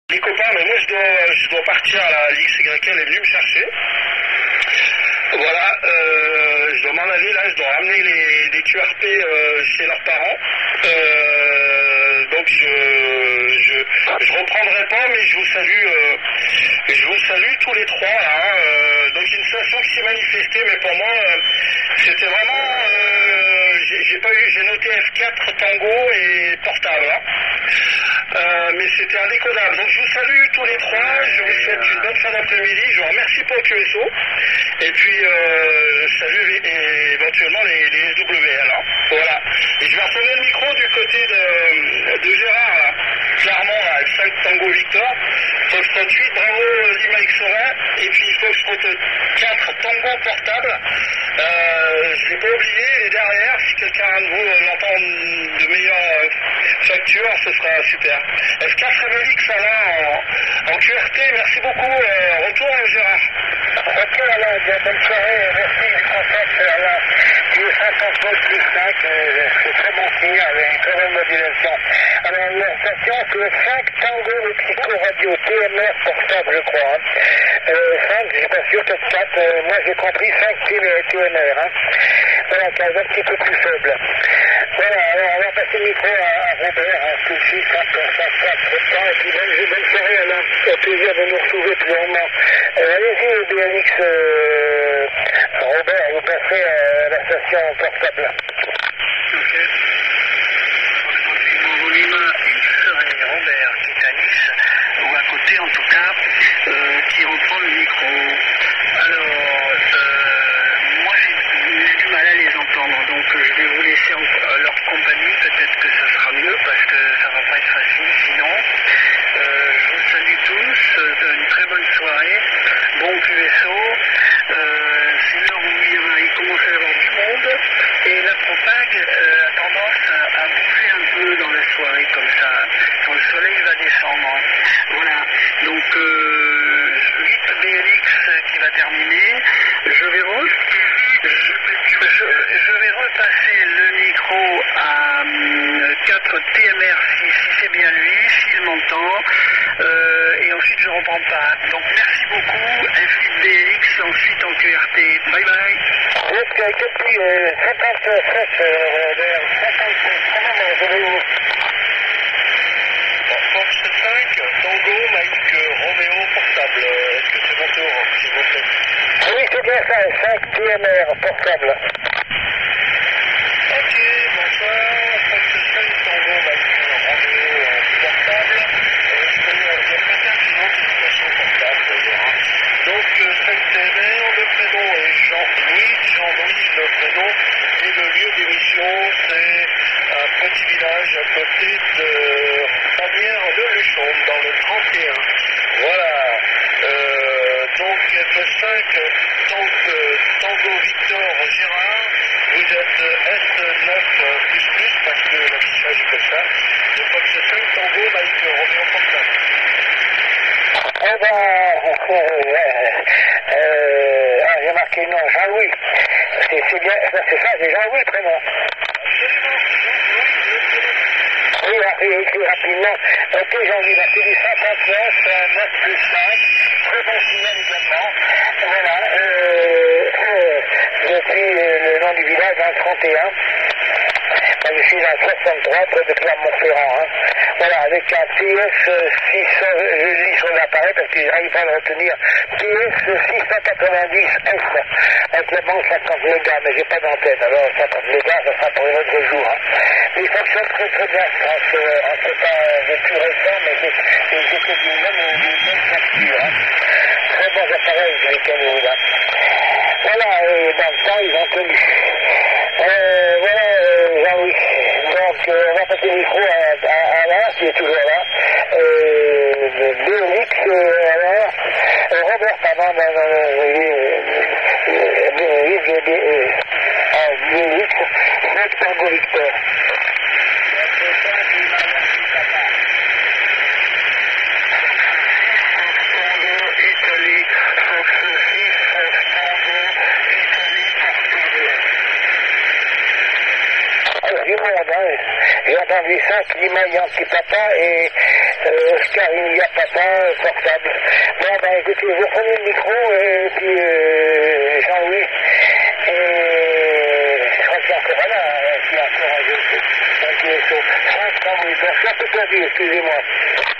Les copains, mais moi je dois partir à la l'XYL est venu me chercher. Voilà, je dois m'en aller là, je dois ramener les QRP chez leurs parents. Donc je reprendrai pas, mais je vous salue tous les trois là. Donc une station qui s'est manifestée, mais pour moi c'était vraiment j'ai noté F4 Tango et portable. Mais c'était indécodable. Donc je vous salue tous les trois, je vous souhaite une bonne fin d'après-midi, je vous remercie pour le QSO, et puis je salue éventuellement les WL. Hein. Voilà. Et je vais retourner le micro du côté de Gérard, là. Clairement, là, 5 Tango Victor, Foxtrot 8, bravo Lima X-Ray, et puis Foxtrot 4 Tango portable. Je l'ai pas oublié, et derrière, si quelqu'un de vous l'entend de meilleure facture, ce sera super. F4 Revelix, là, en QRT, merci beaucoup. Retour Gérard. Ok, alors, bonne soirée, merci du contact, alors, du 50 volts plus 5, c'est très bon signe, avec une très bonne modulation. Alors, la station, c'est 5 Tango Mexico Radio, TMR portable, je crois. 5, je suis pas sûr, peut-être 4, moi j'ai compris 5 TMR, hein. Voilà, 15 un petit peu plus faible. Voilà, alors on va passer le micro à Robert, hein, tout de suite, hein, pour ça sera trop de temps, et puis bonne soirée, alors, au plaisir de nous retrouver plus longuement. Allez-y, BLX, Robert, vous passez à la station portable. Ok. Lima X-Ray, Robert, qui est à Nice, ou à côté en tout cas, qui reprend le micro. Alors, moi j'ai du mal à les entendre, donc je vais vous laisser leur compagnie, peut-être que ça sera mieux, parce que ça va pas être facile sinon. Je vous salue tous, une très bonne soirée, bon QSO, c'est l'heure où il commence à y avoir du monde, et la propague a tendance à bouger un peu dans la soirée comme ça, quand le soleil va descendre. Voilà, donc 8 BLX qui va terminer, je vais repasser le micro à 4 TMR si c'est bien lui, s'il m'entend, et ensuite je reprends pas. Donc merci beaucoup, F8 BLX, ensuite en QRT. Bye bye. Depuis 57, vers 57, comment je vais vous... Fox 5, Tango, Mike, Roméo, portable. Est-ce que c'est mon tour, s'il vous plaît? Oui, c'est bien ça, 5 TMR portable. Ok, bonsoir, Fox 5, Tango, Mike, Roméo, portable. Je vais pas faire sinon c'est une station portable d'ailleurs. Hein. Donc 5 TMR, le prénom est Jean-Louis, le prénom, et le lieu d'émission c'est un petit village à côté de Bagnères-de-Luchon, dans le 31. Voilà. Donc F5, Tango Victor Gérard, vous êtes S9++, parce que l'affichage est comme ça. De Fox 5, Tango, Mike, Roméo portable. Eh ben, j'ai marqué non, Jean-Louis. C'est bien, c'est ça, c'est Jean-Louis le prénom. Oui, écrit rapidement. Ok, Jean-Louis, là, c'est du 59, 9 plus 5. Très bon signal également. Voilà, depuis le nom du village, dans le 31. Je suis dans le 63, près de Clermont-Ferrand. Hein. Voilà, avec un TS600, je lis sur l'appareil parce que j'arrive pas à le retenir, TS690S, avec la bande 50 mégas, mais j'ai pas d'antenne, alors 50 mégas, ça sera pour un autre jour. Hein. Mais il fonctionne très très bien, c'est pas le plus récent, mais c'est d'une bonne facture. Hein. Très bons appareils, les canaux, là. Voilà, dans le temps, ils ont tenu. Voilà, Jean-Louis. Donc, on va passer le micro à Alain, qui est toujours là. BLX, Robert, pardon, BLX, Tango Victor. Du monde, hein. J'ai entendu ça, Climat Yankee Papa et Oscar India Papa, portable. Bon, ben écoutez, vous prenez le micro, et puis Jean-Louis, et je crois qu'il y a encore là, il y a encore un jeu. Donc, 5 ans, oui, bon, c'est un peu perdu, excusez-moi.